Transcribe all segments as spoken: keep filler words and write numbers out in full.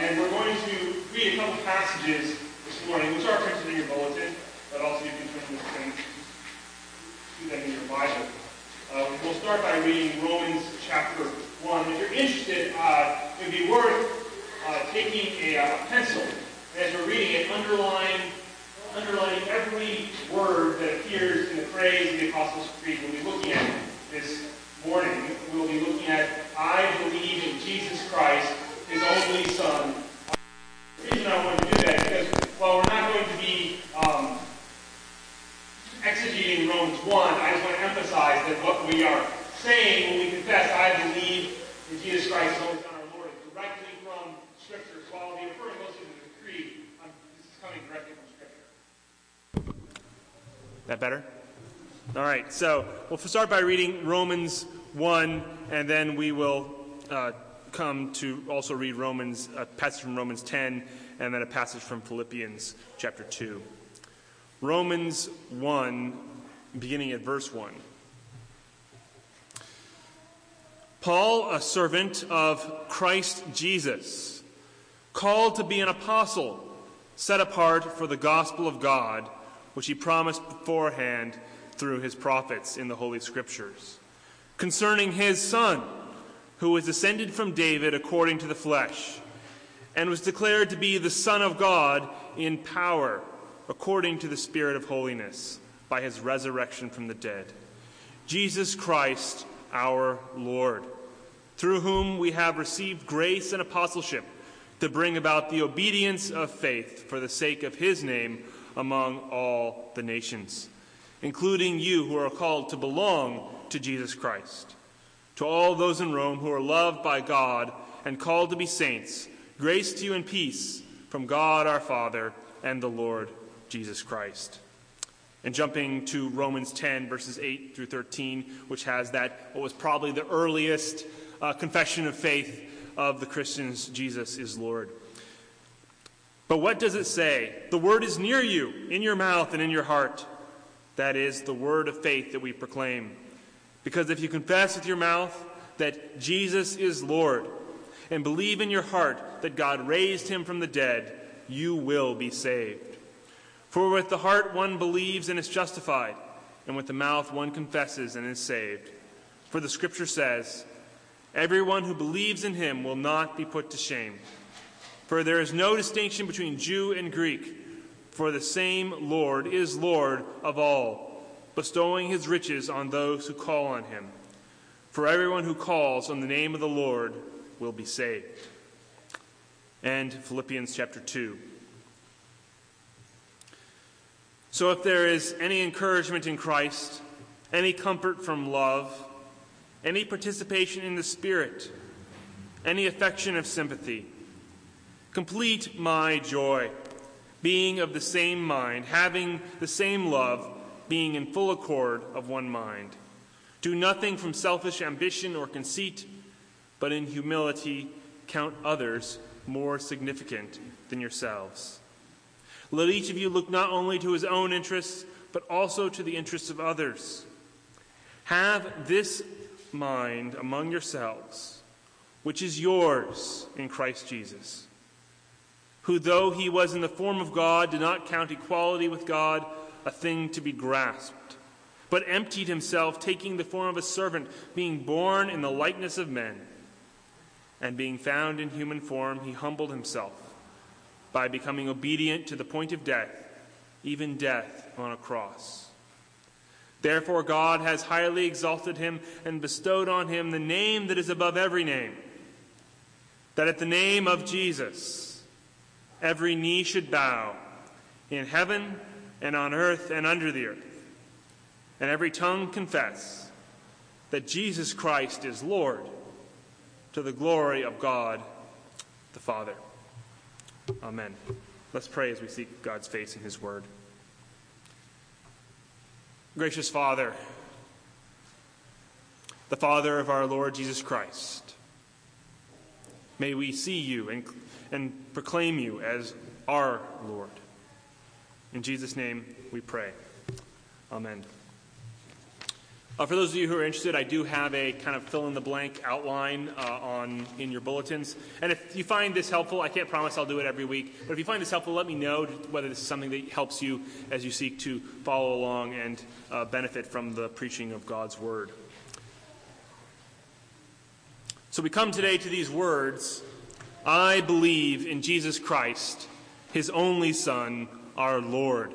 and we're going to read a couple passages this morning, which are printed in your bulletin, but also you can turn this thing, do them in your Bible. Uh, we'll start by reading Romans chapter one. If you're interested, uh, it would be worth uh, taking a, uh, pencil, and as we're reading it, underline, underlining every word that appears in the phrase of the Apostles' Creed. We'll be looking at this morning. We'll be looking at, I believe in Jesus Christ, His only Son. The reason I want to do that is because while we're not going to be um, exegeting Romans one, I just want to emphasize that what we are saying when we confess, I believe in Jesus Christ, His only Son, our Lord, is directly from Scripture. So while I'll be referring mostly to the Creed, I'm, this is coming directly from Scripture. That better? All right, so we'll start by reading Romans one, and then we will uh, come to also read Romans, a passage from Romans ten, and then a passage from Philippians chapter two. Romans one, beginning at verse one. Paul, a servant of Christ Jesus, called to be an apostle, set apart for the gospel of God, which he promised beforehand through his prophets in the Holy Scriptures, concerning his Son, who was descended from David according to the flesh, and was declared to be the Son of God in power, according to the Spirit of holiness, by his resurrection from the dead, Jesus Christ our Lord, through whom we have received grace and apostleship to bring about the obedience of faith for the sake of his name among all the nations, including you who are called to belong to Jesus Christ. To all those in Rome who are loved by God and called to be saints, grace to you and peace from God our Father and the Lord Jesus Christ. And jumping to Romans ten, verses eight through thirteen, which has that, what was probably the earliest uh, confession of faith of the Christians, Jesus is Lord. But what does it say? The word is near you, in your mouth and in your heart. That is the word of faith that we proclaim. Because if you confess with your mouth that Jesus is Lord and believe in your heart that God raised him from the dead, you will be saved. For with the heart one believes and is justified, and with the mouth one confesses and is saved. For the Scripture says, everyone who believes in him will not be put to shame. For there is no distinction between Jew and Greek, for the same Lord is Lord of all, bestowing his riches on those who call on him. For everyone who calls on the name of the Lord will be saved. And Philippians chapter two. So if there is any encouragement in Christ, any comfort from love, any participation in the Spirit, any affection of sympathy, complete my joy, being of the same mind, having the same love, being in full accord of one mind. Do nothing from selfish ambition or conceit, but in humility count others more significant than yourselves. Let each of you look not only to his own interests, but also to the interests of others. Have this mind among yourselves, which is yours in Christ Jesus, who, though he was in the form of God, did not count equality with God a thing to be grasped, but emptied himself, taking the form of a servant, being born in the likeness of men. And being found in human form, he humbled himself by becoming obedient to the point of death, even death on a cross. Therefore God has highly exalted him and bestowed on him the name that is above every name, that at the name of Jesus every knee should bow, in heaven and on earth and under the earth, and every tongue confess that Jesus Christ is Lord, to the glory of God the Father. Amen. Let's pray as we seek God's face in his word. Gracious Father, the Father of our Lord Jesus Christ, may we see you and, and proclaim you as our Lord. In Jesus' name we pray. Amen. Uh, for those of you who are interested, I do have a kind of fill-in-the-blank outline uh, on in your bulletins. And if you find this helpful, I can't promise I'll do it every week, but if you find this helpful, let me know whether this is something that helps you as you seek to follow along and uh, benefit from the preaching of God's Word. So we come today to these words, I believe in Jesus Christ, his only Son, our Lord.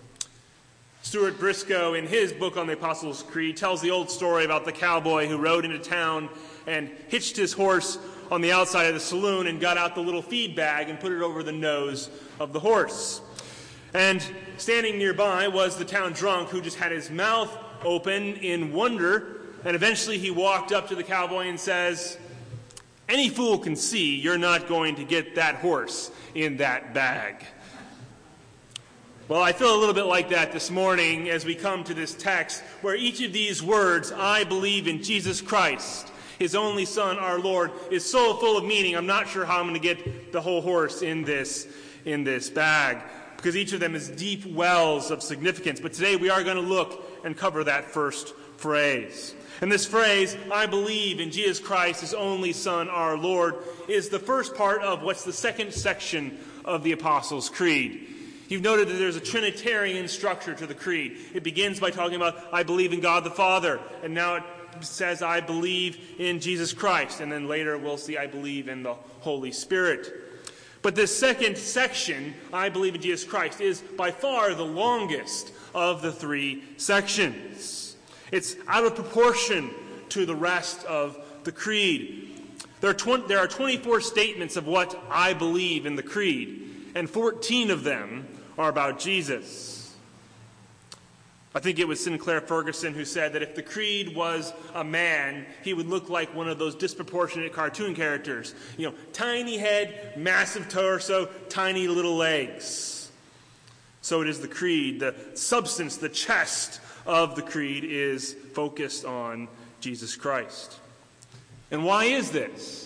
Stuart Briscoe, in his book on the Apostles' Creed, tells the old story about the cowboy who rode into town and hitched his horse on the outside of the saloon and got out the little feed bag and put it over the nose of the horse. And standing nearby was the town drunk who just had his mouth open in wonder, and eventually he walked up to the cowboy and says, "Any fool can see you're not going to get that horse in that bag." Well, I feel a little bit like that this morning as we come to this text where each of these words, I believe in Jesus Christ, his only Son, our Lord, is so full of meaning. I'm not sure how I'm going to get the whole horse in this, in this bag, because each of them is deep wells of significance. But today we are going to look and cover that first phrase. And this phrase, I believe in Jesus Christ, his only Son, our Lord, is the first part of what's the second section of the Apostles' Creed. You've noted that there's a Trinitarian structure to the Creed. It begins by talking about, I believe in God the Father, and now it says, I believe in Jesus Christ, and then later we'll see, I believe in the Holy Spirit. But this second section, I believe in Jesus Christ, is by far the longest of the three sections. It's out of proportion to the rest of the Creed. There are, twenty, there are twenty-four statements of what I believe in the Creed, and fourteen of them are about Jesus. I think it was Sinclair Ferguson who said that if the Creed was a man, he would look like one of those disproportionate cartoon characters. You know, tiny head, massive torso, tiny little legs. So it is the Creed. The substance, the chest of the Creed is focused on Jesus Christ. And why is this?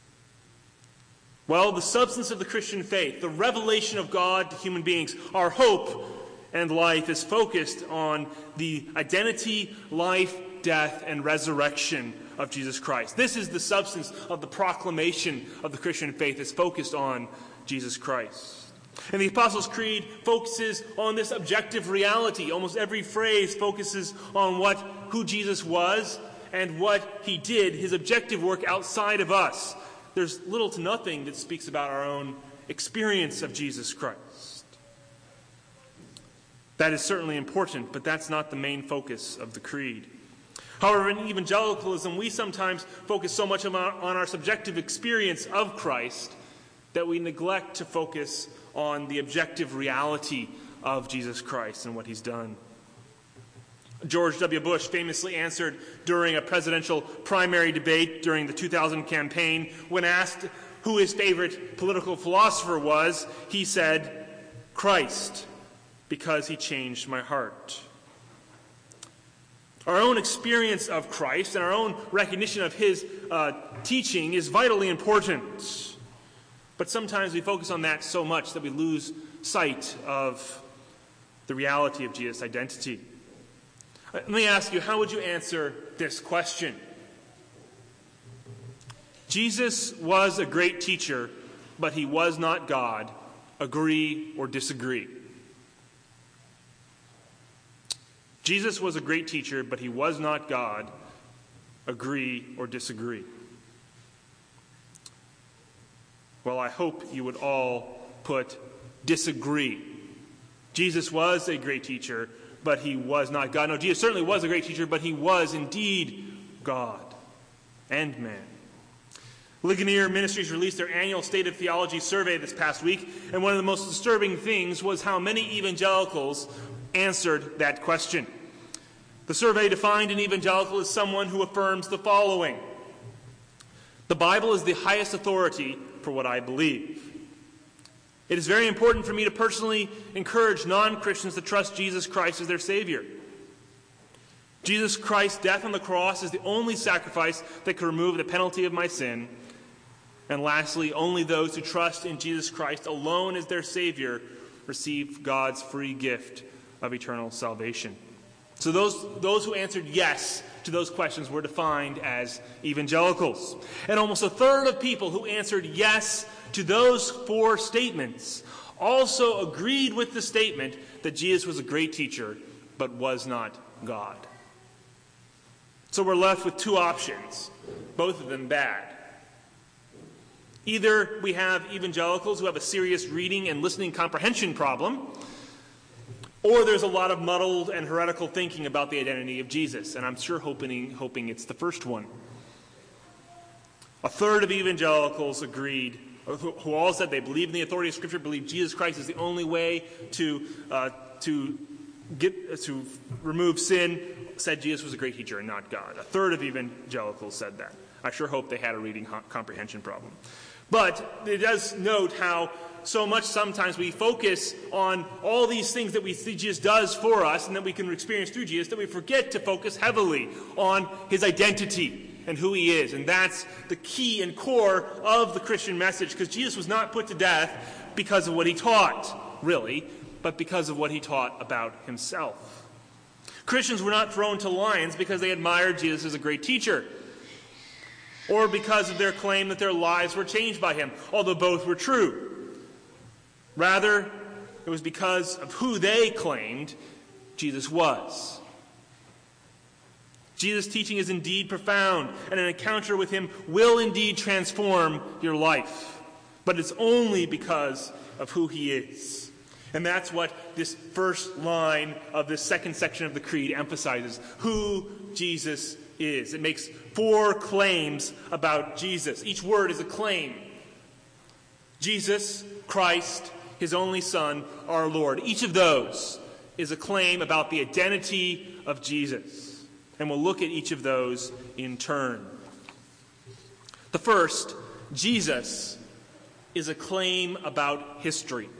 Well, the substance of the Christian faith, the revelation of God to human beings, our hope and life is focused on the identity, life, death, and resurrection of Jesus Christ. This is the substance of the proclamation of the Christian faith. It's focused on Jesus Christ. And the Apostles' Creed focuses on this objective reality. Almost every phrase focuses on what, who Jesus was and what he did, his objective work outside of us. There's little to nothing that speaks about our own experience of Jesus Christ. That is certainly important, but that's not the main focus of the Creed. However, in evangelicalism, we sometimes focus so much on our subjective experience of Christ that we neglect to focus on the objective reality of Jesus Christ and what he's done. George W. Bush famously answered during a presidential primary debate during the two thousand campaign, when asked who his favorite political philosopher was, he said, Christ, because he changed my heart. Our own experience of Christ and our own recognition of his uh, teaching is vitally important. But sometimes we focus on that so much that we lose sight of the reality of Jesus' identity. Let me ask you, how would you answer this question? Jesus was a great teacher, but he was not God. Agree or disagree? Jesus was a great teacher, but he was not God. Agree or disagree? Well, I hope you would all put disagree. Jesus was a great teacher, but he was not God. No, Jesus certainly was a great teacher, but he was indeed God and man. Ligonier Ministries released their annual State of Theology survey this past week, and one of the most disturbing things was how many evangelicals answered that question. The survey defined an evangelical as someone who affirms the following: the Bible is the highest authority for what I believe. It is very important for me to personally encourage non-Christians to trust Jesus Christ as their Savior. Jesus Christ's death on the cross is the only sacrifice that can remove the penalty of my sin. And lastly, only those who trust in Jesus Christ alone as their Savior receive God's free gift of eternal salvation. So those, those who answered yes to those questions were defined as evangelicals. And almost a third of people who answered yes to those four statements also agreed with the statement that Jesus was a great teacher, but was not God. So we're left with two options, both of them bad. Either we have evangelicals who have a serious reading and listening comprehension problem, or there's a lot of muddled and heretical thinking about the identity of Jesus, and I'm sure hoping, hoping it's the first one. A third of evangelicals agreed, who, who all said they believe in the authority of Scripture, believe Jesus Christ is the only way to uh, to get to remove sin, said Jesus was a great teacher and not God. A third of evangelicals said that. I sure hope they had a reading comprehension problem. But it does note how so much sometimes we focus on all these things that we see Jesus does for us and that we can experience through Jesus, that we forget to focus heavily on his identity and who he is. And that's the key and core of the Christian message, because Jesus was not put to death because of what he taught, really, but because of what he taught about himself. Christians were not thrown to lions because they admired Jesus as a great teacher, or because of their claim that their lives were changed by him, although both were true. Rather, it was because of who they claimed Jesus was. Jesus' teaching is indeed profound, and an encounter with him will indeed transform your life. But it's only because of who he is. And that's what this first line of this second section of the Creed emphasizes, who Jesus is. It makes four claims about Jesus. Each word is a claim. Jesus, Christ, his only Son, our Lord. Each of those is a claim about the identity of Jesus. And we'll look at each of those in turn. The first, Jesus, is a claim about history.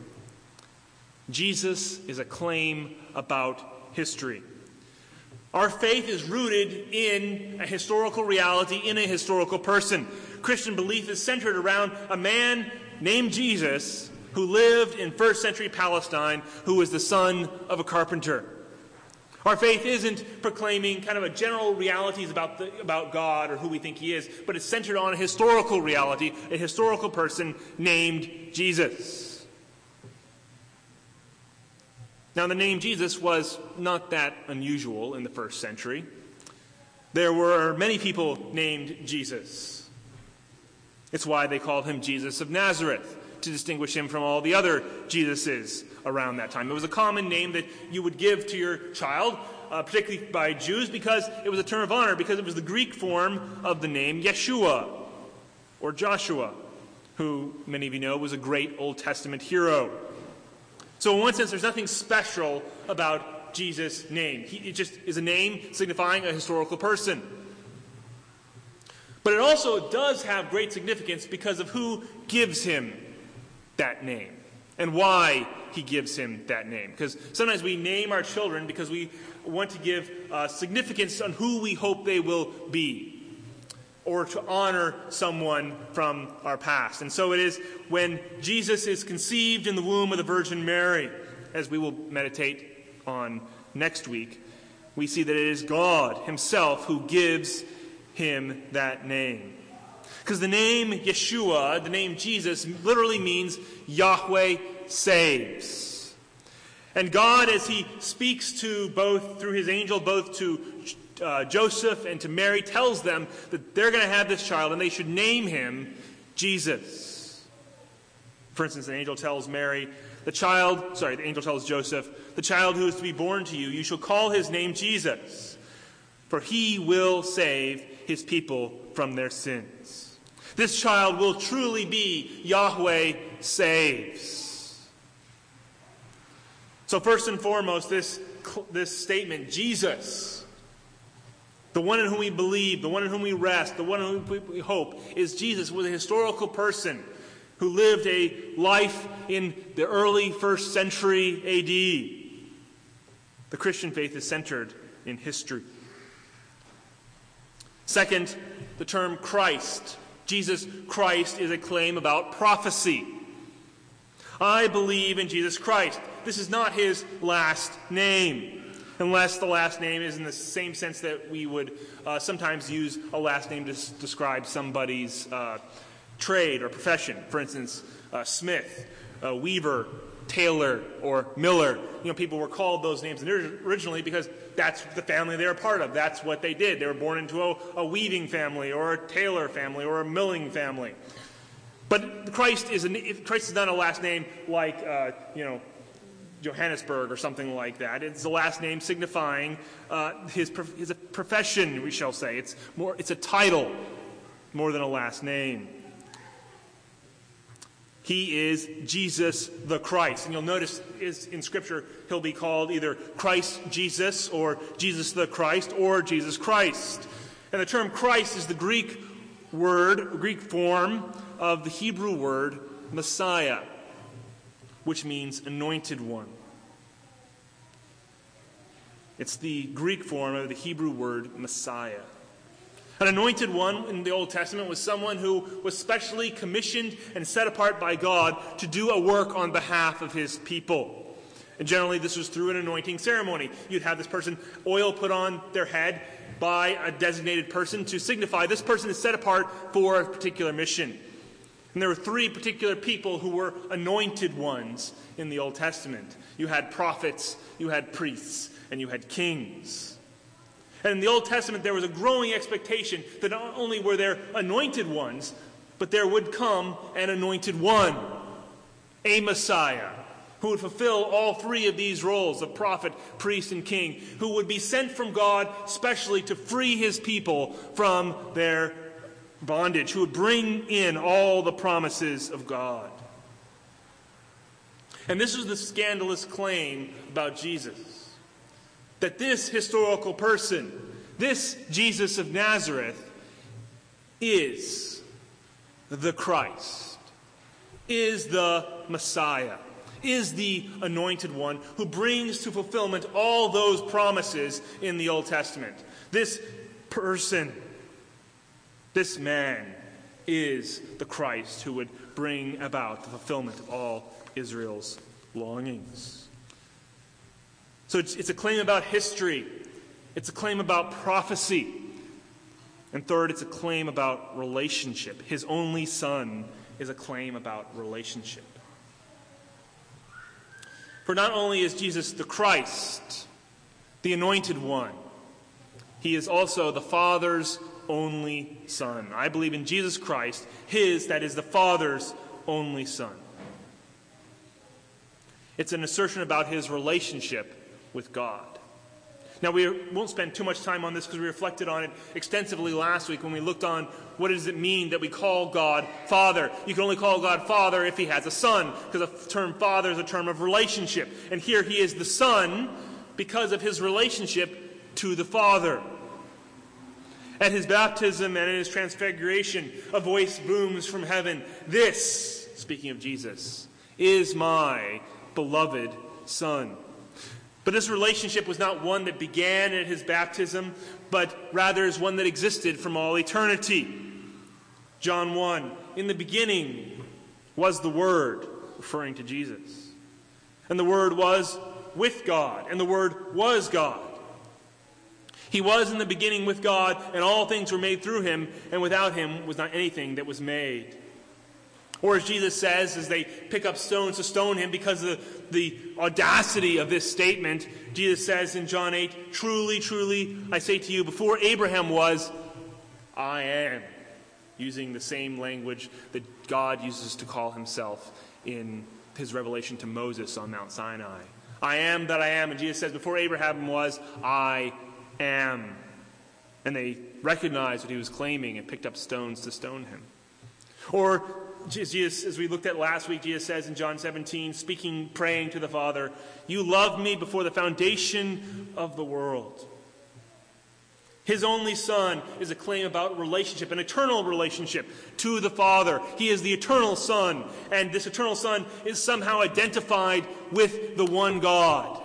Jesus is a claim about history. Our faith is rooted in a historical reality, in a historical person. Christian belief is centered around a man named Jesus who lived in first century Palestine, who was the son of a carpenter. Our faith isn't proclaiming kind of a general realities about the, about God or who we think he is, but it's centered on a historical reality, a historical person named Jesus. Now, the name Jesus was not that unusual in the first century. There were many people named Jesus. It's why they called him Jesus of Nazareth, to distinguish him from all the other Jesuses around that time. It was a common name that you would give to your child, uh, particularly by Jews, because it was a term of honor, because it was the Greek form of the name Yeshua, or Joshua, who, many of you know, was a great Old Testament hero. So in one sense, there's nothing special about Jesus' name. He, it just is a name signifying a historical person. But it also does have great significance because of who gives him that name and why he gives him that name. Because sometimes we name our children because we want to give uh, significance on who we hope they will be, or to honor someone from our past. And so it is when Jesus is conceived in the womb of the Virgin Mary, as we will meditate on next week, we see that it is God himself who gives him that name. Because the name Yeshua, the name Jesus, literally means Yahweh saves. And God, as he speaks to both, through his angel, both to Uh, Joseph and to Mary, tells them that they're going to have this child and they should name him Jesus. For instance, an angel tells Mary, the child, sorry, the angel tells Joseph, the child who is to be born to you, you shall call his name Jesus, for he will save his people from their sins. This child will truly be Yahweh saves. So first and foremost, this, this statement, Jesus, the one in whom we believe, the one in whom we rest, the one in whom we hope, is Jesus, was a historical person who lived a life in the early first century A D. The Christian faith is centered in history. Second, the term Christ. Jesus Christ is a claim about prophecy. I believe in Jesus Christ. This is not his last name. unless the last name is in the same sense that we would uh, sometimes use a last name to s- describe somebody's uh, trade or profession. For instance, uh, Smith, uh, Weaver, Taylor, or Miller. You know, people were called those names originally because that's the family they were part of. That's what they did. They were born into a, a weaving family, or a tailor family, or a milling family. But Christ is a, Christ is not a last name like uh, you know Johannesburg or something like that. It's the last name signifying uh, his his profession, we shall say. It's more. It's a title more than a last name. He is Jesus the Christ. And you'll notice is in Scripture he'll be called either Christ Jesus or Jesus the Christ or Jesus Christ. And the term Christ is the Greek word, Greek form of the Hebrew word Messiah, which means anointed one. It's the Greek form of the Hebrew word Messiah. An anointed one in the Old Testament was someone who was specially commissioned and set apart by God to do a work on behalf of his people. And generally this was through an anointing ceremony. You'd have this person, oil put on their head by a designated person to signify this person is set apart for a particular mission. And there were three particular people who were anointed ones in the Old Testament. You had prophets, you had priests, and you had kings. And in the Old Testament, there was a growing expectation that not only were there anointed ones, but there would come an anointed one, a Messiah, who would fulfill all three of these roles of prophet, priest, and king, who would be sent from God specially to free his people from their bondage, who would bring in all the promises of God. And this was the scandalous claim about Jesus. That this historical person, this Jesus of Nazareth, is the Christ, is the Messiah, is the anointed one who brings to fulfillment all those promises in the Old Testament. This person, this man, is the Christ who would bring about the fulfillment of all Israel's longings. So it's, it's a claim about history. It's a claim about prophecy. And third, it's a claim about relationship. His only son is a claim about relationship. For not only is Jesus the Christ, the anointed one, he is also the Father's only son. I believe in Jesus Christ, his, that is the Father's only son. It's an assertion about his relationship with God. Now, we won't spend too much time on this because we reflected on it extensively last week when we looked on what does it mean that we call God Father. You can only call God Father if he has a son, because the term Father is a term of relationship. And here he is the Son because of his relationship to the Father. At his baptism and in his transfiguration, a voice booms from heaven. This, speaking of Jesus, is my beloved Son. But this relationship was not one that began at his baptism, but rather is one that existed from all eternity. John one, in the beginning was the Word, referring to Jesus. And the Word was with God, and the Word was God. He was in the beginning with God, and all things were made through him, and without him was not anything that was made. Or as Jesus says, as they pick up stones to stone him because of the, the audacity of this statement, Jesus says in John eight, truly, truly, I say to you, before Abraham was, I am. Using the same language that God uses to call himself in his revelation to Moses on Mount Sinai. I am that I am. And Jesus says, before Abraham was, I am. And they recognized what he was claiming and picked up stones to stone him. Or Jesus, as we looked at last week, Jesus says in John seventeen, speaking, praying to the Father, you loved me before the foundation of the world. His only Son is a claim about relationship, an eternal relationship to the Father. He is the eternal Son, and this eternal Son is somehow identified with the one God.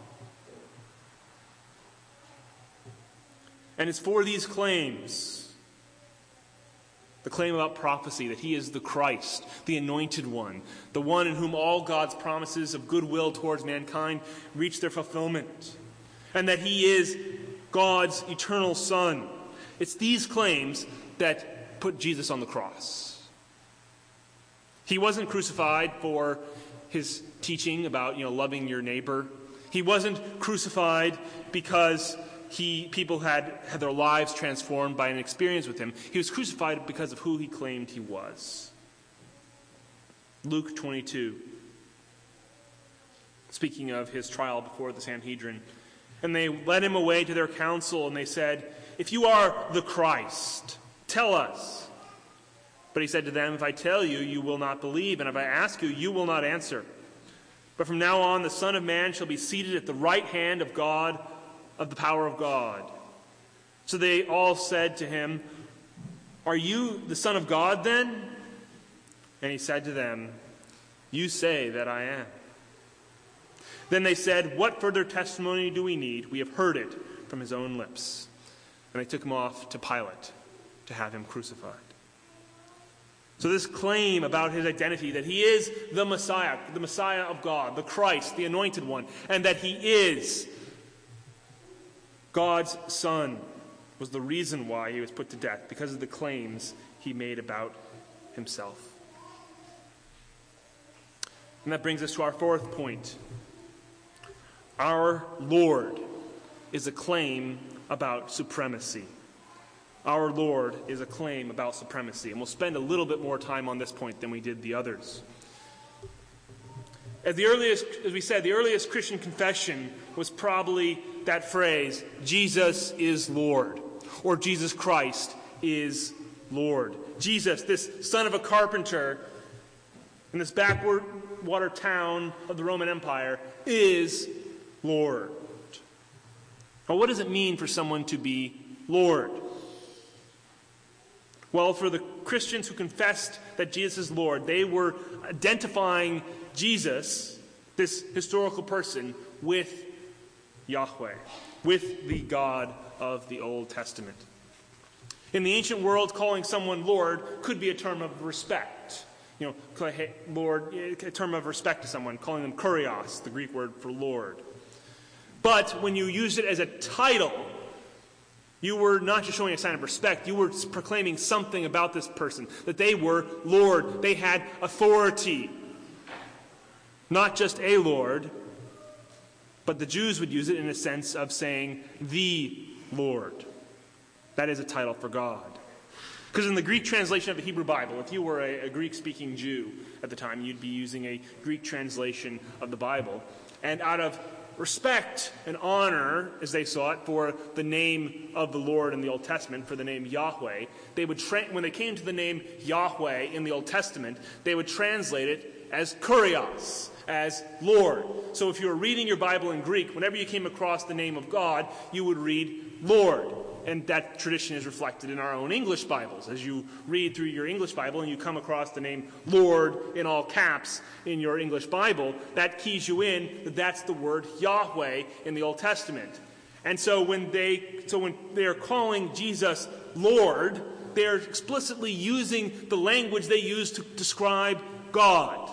And it's for these claims, the claim about prophecy, that he is the Christ, the anointed one, the one in whom all God's promises of goodwill towards mankind reach their fulfillment. and that he is God's eternal Son. It's these claims that put Jesus on the cross. He wasn't crucified for his teaching about, you know, loving your neighbor. He wasn't crucified because he people had had their lives transformed by an experience with him. He was crucified because of who he claimed he was. Luke twenty-two, speaking of his trial before the Sanhedrin. And they led him away to their council, and they said, "If you are the Christ, tell us." But he said to them, "If I tell you, you will not believe, and if I ask you, you will not answer. But from now on, the Son of Man shall be seated at the right hand of God, of the power of God." So they all said to him, "Are you the Son of God then?" And he said to them, "You say that I am." Then they said, "What further testimony do we need? We have heard it from his own lips." And they took him off to Pilate to have him crucified. So this claim about his identity, that he is the Messiah, the Messiah of God, the Christ, the Anointed One, and that he is God's Son, was the reason why he was put to death, because of the claims he made about himself. And that brings us to our fourth point. Our Lord is a claim about supremacy. Our Lord is a claim about supremacy. And we'll spend a little bit more time on this point than we did the others. As the earliest, as we said, the earliest Christian confession was probably that phrase, "Jesus is Lord," or "Jesus Christ is Lord." Jesus, this son of a carpenter in this backwater town of the Roman Empire, is Lord. Now, what does it mean for someone to be Lord? Well, for the Christians who confessed that Jesus is Lord, they were identifying Jesus, this historical person, with Yahweh, with the God of the Old Testament. In the ancient world, calling someone Lord could be a term of respect. You know, hey, Lord, a term of respect to someone, calling them kurios, the Greek word for Lord. But when you use it as a title, you were not just showing a sign of respect, you were proclaiming something about this person, that they were Lord. They had authority. Not just a Lord, but the Jews would use it in a sense of saying the Lord. That is a title for God. Because in the Greek translation of the Hebrew Bible, if you were a, a Greek-speaking Jew at the time, you'd be using a Greek translation of the Bible. And out of respect and honor, as they saw it, for the name of the Lord in the Old Testament, for the name Yahweh, they would tra- when they came to the name Yahweh in the Old Testament, they would translate it as kurios, as Lord. So if you were reading your Bible in Greek, whenever you came across the name of God, you would read Lord. And that tradition is reflected in our own English Bibles. As you read through your English Bible and you come across the name Lord in all caps in your English Bible, that keys you in that that's the word Yahweh in the Old Testament. And so when they so when they are calling Jesus Lord, they are explicitly using the language they use to describe God.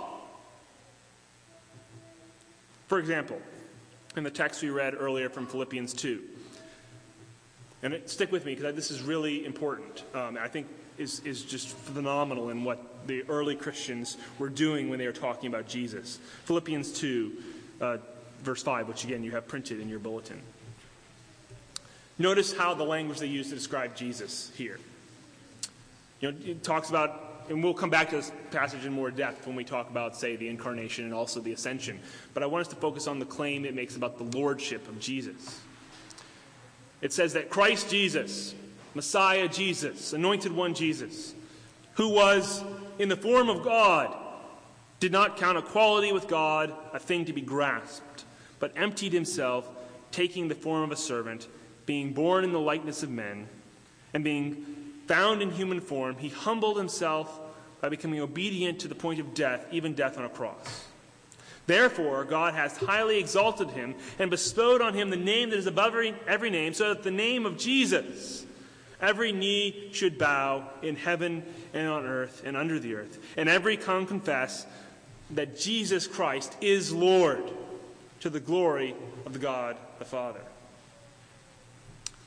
For example, in the text we read earlier from Philippians two. And it, stick with me, because this is really important. Um, I think is is just phenomenal in what the early Christians were doing when they were talking about Jesus. Philippians two, uh, verse five, which again you have printed in your bulletin. Notice how the language they use to describe Jesus here. You know, it talks about, and we'll come back to this passage in more depth when we talk about, say, the incarnation and also the ascension. But I want us to focus on the claim it makes about the lordship of Jesus. It says that Christ Jesus, Messiah Jesus, Anointed One Jesus, who was in the form of God, did not count equality with God a thing to be grasped, but emptied himself, taking the form of a servant, being born in the likeness of men, and being found in human form, he humbled himself by becoming obedient to the point of death, even death on a cross. Therefore, God has highly exalted him and bestowed on him the name that is above every, every name, so that the name of Jesus, every knee should bow in heaven and on earth and under the earth, and every tongue confess that Jesus Christ is Lord, to the glory of the God the Father.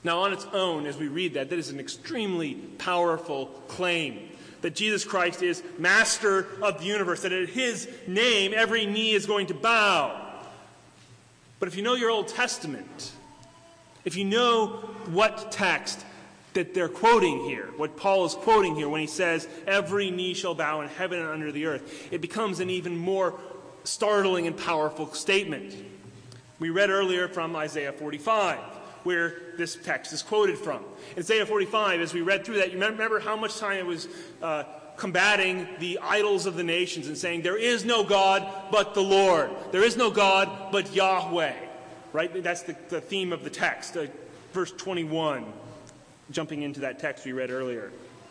Now, on its own, as we read that, that is an extremely powerful claim. That Jesus Christ is master of the universe, that at his name every knee is going to bow. But if you know your Old Testament, if you know what text that they're quoting here, what Paul is quoting here when he says, every knee shall bow in heaven and under the earth, it becomes an even more startling and powerful statement. We read earlier from Isaiah forty-five, where this text is quoted from. In Isaiah forty-five, as we read through that, you remember how much time it was uh, combating the idols of the nations and saying, there is no God but the Lord. There is no God but Yahweh. Right? That's the, the theme of the text. Uh, verse twenty-one, jumping into that text we read earlier.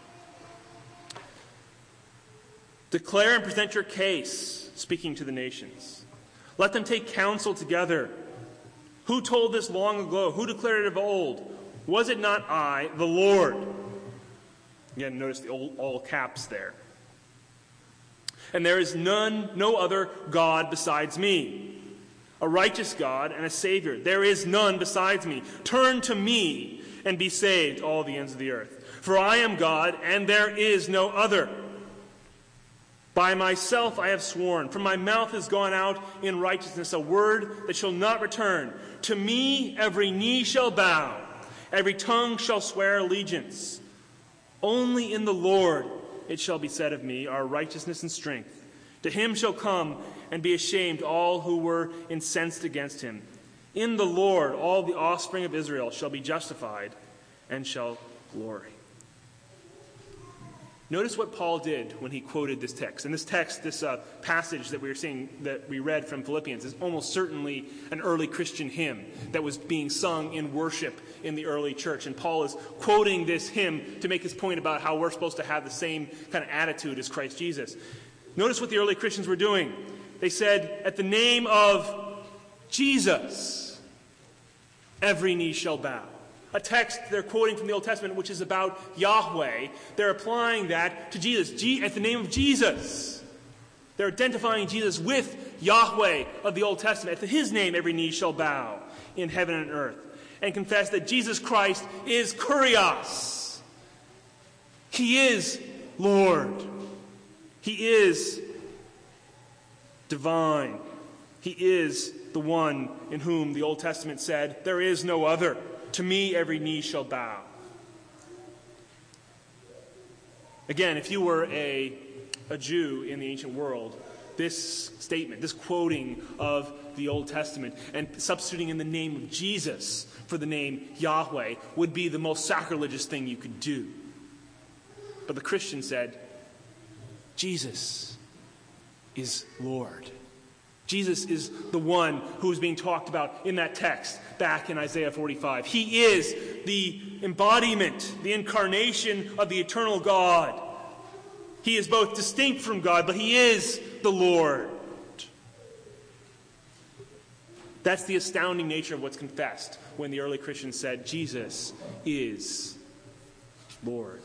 Declare and present your case, speaking to the nations. Let them take counsel together. Who told this long ago? Who declared it of old? Was it not I, the Lord? Again, notice the old, all caps there. And there is none, no other God besides me, a righteous God and a Savior. There is none besides me. Turn to me and be saved, all the ends of the earth. For I am God, and there is no other. By myself I have sworn. From my mouth has gone out in righteousness a word that shall not return. To me every knee shall bow, every tongue shall swear allegiance. Only in the Lord it shall be said of me, our righteousness and strength. To him shall come and be ashamed all who were incensed against him. In the Lord all the offspring of Israel shall be justified and shall glory. Notice what Paul did when he quoted this text. And this text, this uh, passage that we were seeing, that we read from Philippians, is almost certainly an early Christian hymn that was being sung in worship in the early church. And Paul is quoting this hymn to make his point about how we're supposed to have the same kind of attitude as Christ Jesus. Notice what the early Christians were doing. They said, at the name of Jesus, every knee shall bow. A text they're quoting from the Old Testament, which is about Yahweh. They're applying that to Jesus. G- at the name of Jesus. They're identifying Jesus with Yahweh of the Old Testament. At his name, every knee shall bow in heaven and earth. And confess that Jesus Christ is Kurios. He is Lord. He is divine. He is the one in whom the Old Testament said, there is no other. To me, every knee shall bow. Again, if you were a, a Jew in the ancient world, this statement, this quoting of the Old Testament and substituting in the name of Jesus for the name Yahweh would be the most sacrilegious thing you could do. But the Christian said, Jesus is Lord. Jesus is the one who is being talked about in that text back in Isaiah forty-five. He is the embodiment, the incarnation of the eternal God. He is both distinct from God, but he is the Lord. That's the astounding nature of what's confessed when the early Christians said, Jesus is Lord.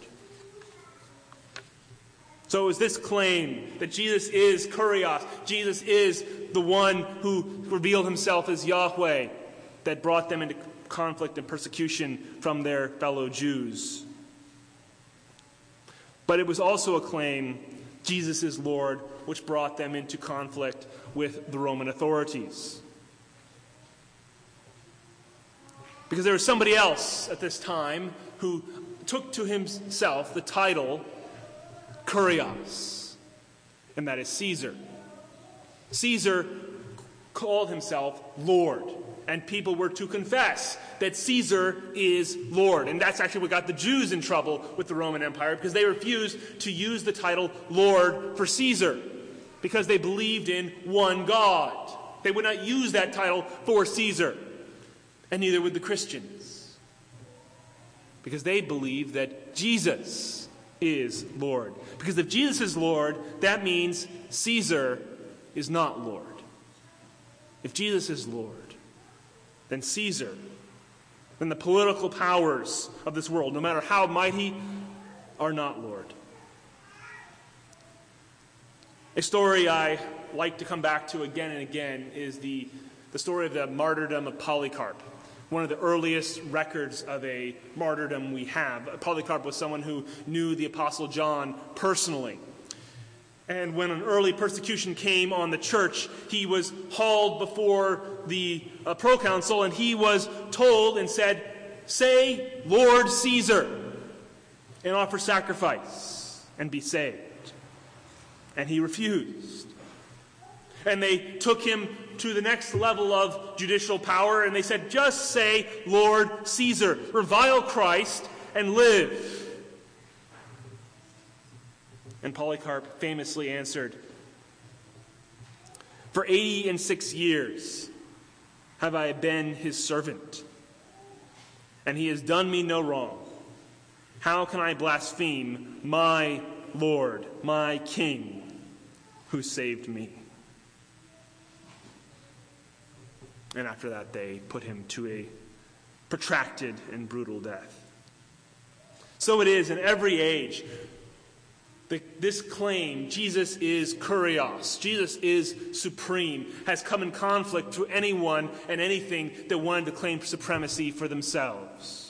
So it was this claim that Jesus is Kurios, Jesus is the one who revealed himself as Yahweh, that brought them into conflict and persecution from their fellow Jews. But it was also a claim, Jesus is Lord, which brought them into conflict with the Roman authorities. Because there was somebody else at this time who took to himself the title Kurios, and that is Caesar. Caesar called himself Lord, and people were to confess that Caesar is Lord. And that's actually what got the Jews in trouble with the Roman Empire, because they refused to use the title Lord for Caesar, because they believed in one God. They would not use that title for Caesar, and neither would the Christians, because they believed that Jesus is Lord. Because if Jesus is Lord, that means Caesar is not Lord. If Jesus is Lord, then Caesar, then the political powers of this world, no matter how mighty, are not Lord. A story I like to come back to again and again is the, the story of the martyrdom of Polycarp. one of the earliest records of a martyrdom we have. Polycarp was someone who knew the Apostle John personally. And when an early persecution came on the church, he was hauled before the uh, proconsul, and he was told and said, "Say, Lord Caesar," and offer sacrifice and be saved. And he refused. And they took him to the next level of judicial power, and they said, "Just say, Lord Caesar, revile Christ, and live." And Polycarp famously answered, "For eighty and six years have I been his servant, and he has done me no wrong. How can I blaspheme my Lord, my King, who saved me?" And after that, they put him to a protracted and brutal death. So it is in every age. The, this claim, Jesus is kurios, Jesus is supreme, has come in conflict to anyone and anything that wanted to claim supremacy for themselves.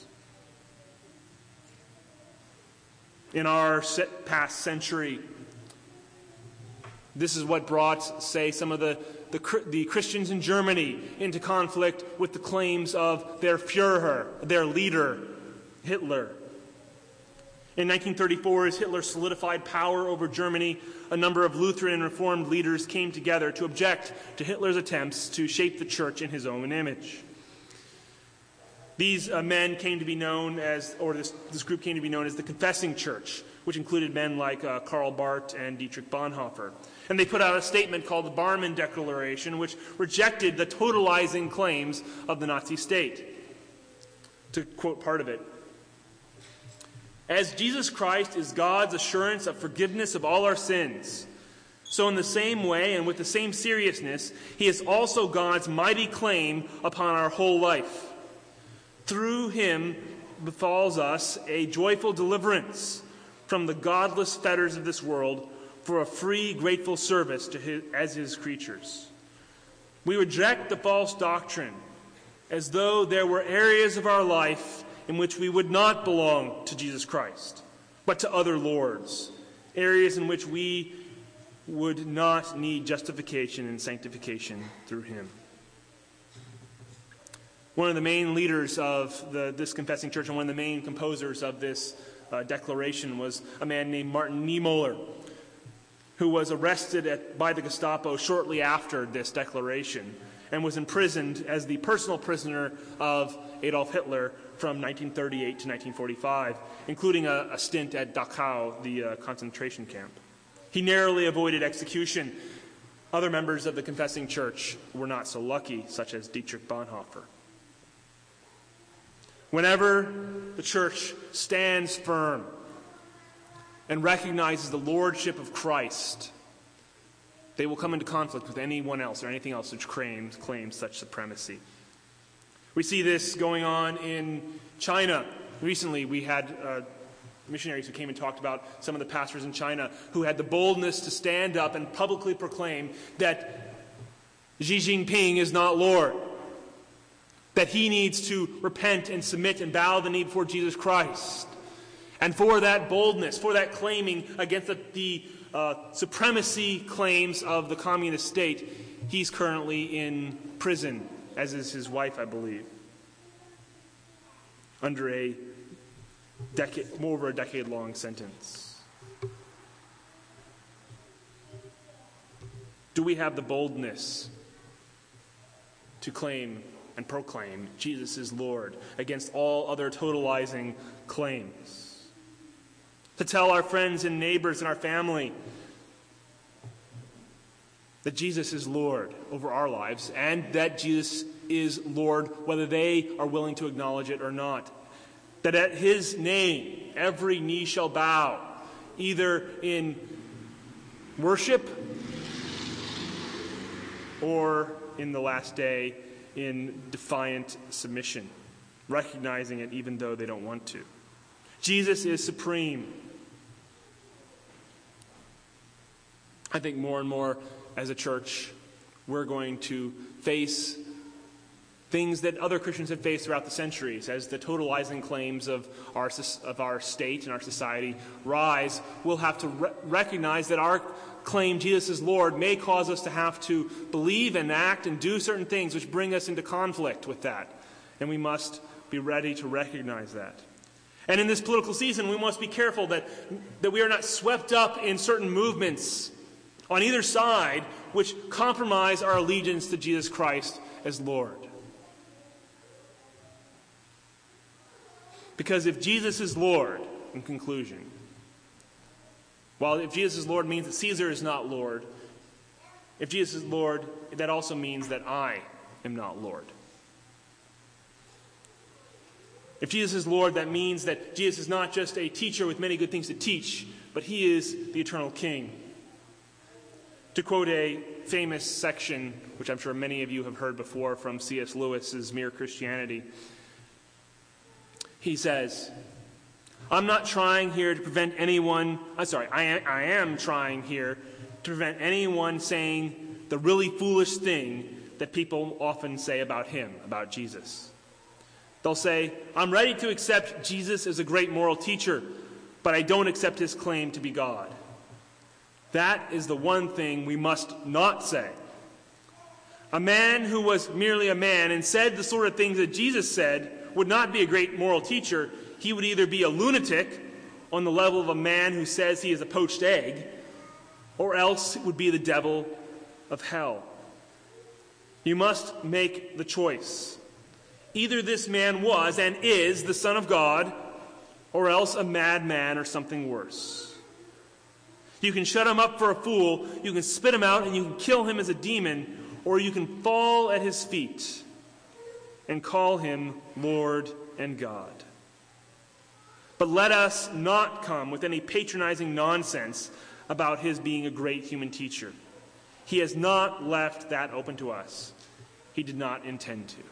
In our past century, this is what brought, say, some of the, the, the Christians in Germany into conflict with the claims of their Führer, their leader, Hitler. In nineteen thirty-four, as Hitler solidified power over Germany, a number of Lutheran and Reformed leaders came together to object to Hitler's attempts to shape the church in his own image. These uh, men came to be known as, or this, this group came to be known as the Confessing Church, which included men like uh, Karl Barth and Dietrich Bonhoeffer. And they put out a statement called the Barmen Declaration, which rejected the totalizing claims of the Nazi state. To quote part of it, "As Jesus Christ is God's assurance of forgiveness of all our sins, so in the same way and with the same seriousness, he is also God's mighty claim upon our whole life. Through him befalls us a joyful deliverance from the godless fetters of this world for a free, grateful service to his, as his creatures. We reject the false doctrine as though there were areas of our life in which we would not belong to Jesus Christ, but to other lords, areas in which we would not need justification and sanctification through him." One of the main leaders of the, this Confessing Church and one of the main composers of this uh, declaration was a man named Martin Niemöller, who was arrested at, by the Gestapo shortly after this declaration and was imprisoned as the personal prisoner of Adolf Hitler from nineteen thirty-eight to nineteen forty-five, including a, a stint at Dachau, the uh, concentration camp. He narrowly avoided execution. Other members of the Confessing Church were not so lucky, such as Dietrich Bonhoeffer. Whenever the church stands firm and recognizes the lordship of Christ, they will come into conflict with anyone else or anything else which claims, claims such supremacy. We see this going on in China. Recently, we had uh, missionaries who came and talked about some of the pastors in China who had the boldness to stand up and publicly proclaim that Xi Jinping is not Lord, that he needs to repent and submit and bow the knee before Jesus Christ. And for that boldness, for that claiming against the, the uh, supremacy claims of the communist state, he's currently in prison, as is his wife, I believe, under a decade, over a decade-long sentence. Do we have the boldness to claim and proclaim Jesus is Lord against all other totalizing claims? To tell our friends and neighbors and our family that Jesus is Lord over our lives and that Jesus is Lord whether they are willing to acknowledge it or not. That at his name every knee shall bow, either in worship or in the last day in defiant submission, recognizing it even though they don't want to. Jesus is supreme. I think more and more as a church, we're going to face things that other Christians have faced throughout the centuries. As the totalizing claims of our, of our state and our society rise, we'll have to re- recognize that our claim Jesus is Lord may cause us to have to believe and act and do certain things which bring us into conflict with that. And we must be ready to recognize that. And in this political season, we must be careful that, that we are not swept up in certain movements on either side which compromise our allegiance to Jesus Christ as Lord. Because if Jesus is Lord, in conclusion, while if Jesus is Lord means that Caesar is not Lord, if Jesus is Lord, that also means that I am not Lord. If Jesus is Lord, that means that Jesus is not just a teacher with many good things to teach, but he is the eternal King. To quote a famous section, which I'm sure many of you have heard before from C S Lewis's Mere Christianity, he says, I'm not trying here to prevent anyone, I'm sorry, I am, I am trying here to prevent anyone saying the really foolish thing that people often say about him, about Jesus. They'll say, I'm ready to accept Jesus as a great moral teacher, but I don't accept his claim to be God. That is the one thing we must not say. A man who was merely a man and said the sort of things that Jesus said would not be a great moral teacher. He would either be a lunatic on the level of a man who says he is a poached egg, or else it would be the devil of hell. You must make the choice. Either this man was and is the Son of God, or else a madman or something worse. You can shut him up for a fool, you can spit him out, and you can kill him as a demon, or you can fall at his feet and call him Lord and God. But let us not come with any patronizing nonsense about his being a great human teacher. He has not left that open to us. He did not intend to.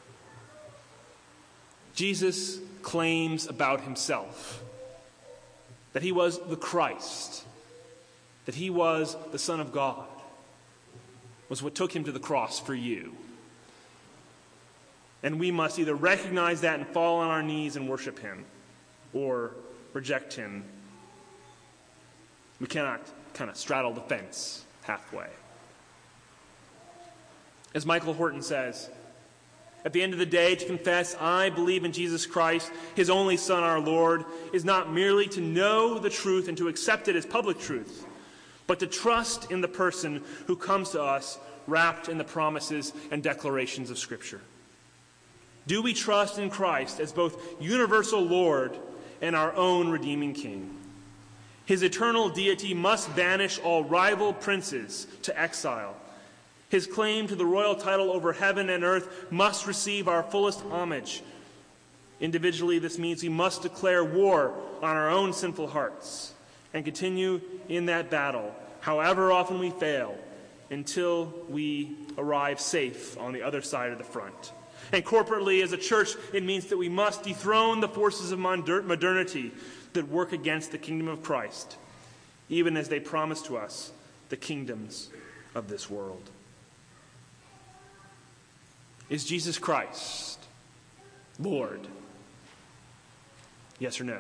Jesus claims about himself that he was the Christ, that he was the Son of God, was what took him to the cross for you. And we must either recognize that and fall on our knees and worship him, or reject him. We cannot kind of straddle the fence halfway. As Michael Horton says, at the end of the day, to confess, I believe in Jesus Christ, his only Son, our Lord, is not merely to know the truth and to accept it as public truth, but to trust in the person who comes to us wrapped in the promises and declarations of Scripture. Do we trust in Christ as both universal Lord and our own redeeming King? His eternal deity must banish all rival princes to exile. His claim to the royal title over heaven and earth must receive our fullest homage. Individually, this means we must declare war on our own sinful hearts and continue in that battle, however often we fail, until we arrive safe on the other side of the front. And corporately, as a church, it means that we must dethrone the forces of modernity that work against the kingdom of Christ, even as they promise to us the kingdoms of this world. Is Jesus Christ Lord? Yes or no?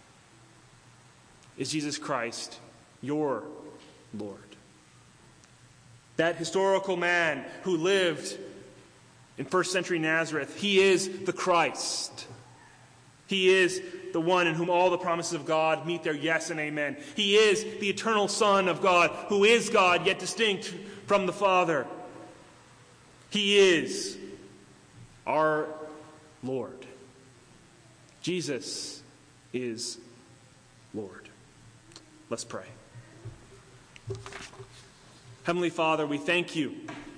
Is Jesus Christ your Lord? That historical man who lived in first century Nazareth, he is the Christ. He is the one in whom all the promises of God meet their yes and amen. He is the eternal Son of God, who is God, yet distinct from the Father. He is our Lord. Jesus is Lord. Let's pray. Heavenly Father, we thank you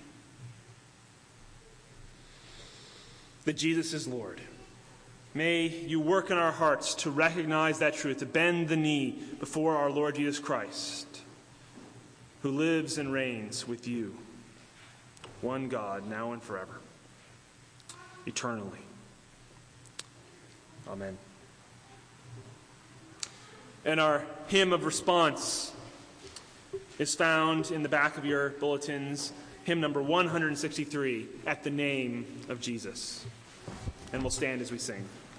that Jesus is Lord. May you work in our hearts to recognize that truth, to bend the knee before our Lord Jesus Christ, who lives and reigns with you, one God, now and forever, eternally. Amen. And our hymn of response is found in the back of your bulletins hymn number one sixty-three, At the Name of Jesus. And we'll stand as we sing.